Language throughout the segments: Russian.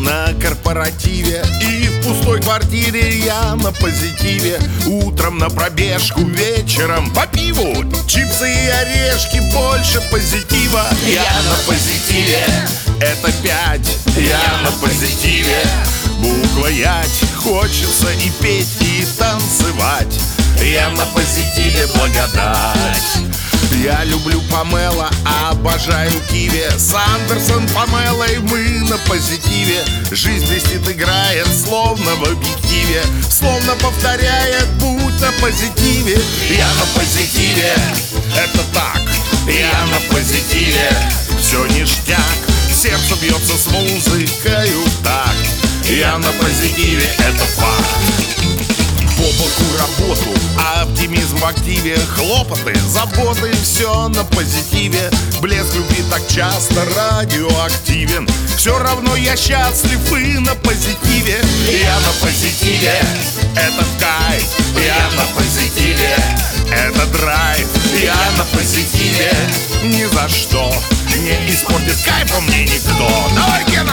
на корпоративе и в пустой квартире я на позитиве. Утром на пробежку, вечером по пиву, чипсы и орешки, больше позитива. Я на позитиве, это 5, я на позитиве. Буква ять, хочется и петь, и танцевать. Я на позитиве, благодать. Я люблю Памела, обожаю Киви. Сандерсон, Памела и мы на позитиве. Жизнь блестит, играет, словно в объективе, словно повторяет, будь на позитиве. Я на позитиве, это так. Я на позитиве, все ништяк. Сердце бьется с музыкою так. Я на позитиве, это факт. По боку работу, оптимизм в активе, хлопоты, заботы, все на позитиве. Блеск любви так часто радиоактивен, все равно я счастлив и на позитиве. Я на позитиве, это кайф. Я на позитиве, это драйв. Я на позитиве, ни за что не испортит кайфа мне никто. Давай, Гена,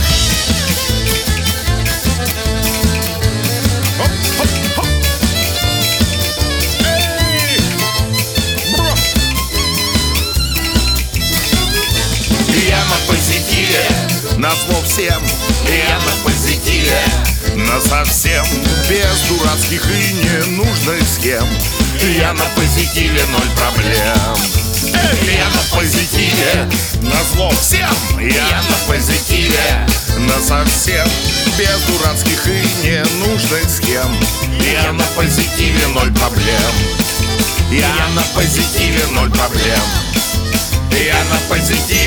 назло всем, я на позитиве, насовсем, без дурацких и ненужных схем. Я на позитиве, 0 проблем. Я на позитиве, назло всем, я на позитиве, насовсем, без дурацких и ненужных схем. Я на позитиве, 0 проблем. Я на позитиве, 0 проблем. Я на позитиве.